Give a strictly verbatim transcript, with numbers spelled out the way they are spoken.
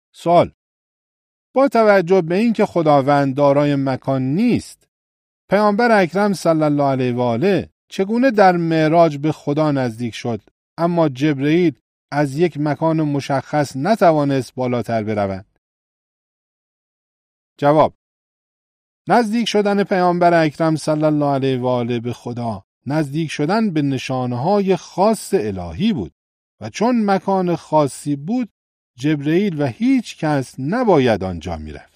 سوال: با توجه به اینکه خداوند دارای مکان نیست، پیامبر اکرم صلی الله علیه و آله چگونه در معراج به خدا نزدیک شد اما جبرئیل از یک مکان مشخص نتوانست بالاتر برود؟ جواب: نزدیک شدن پیامبر اکرم صلی الله علیه و آله به خدا نزدیک شدن به نشانه‌های خاص الهی بود و چون مکان خاصی بود، جبرئیل و هیچ کس نباید آنجا می‌رفت.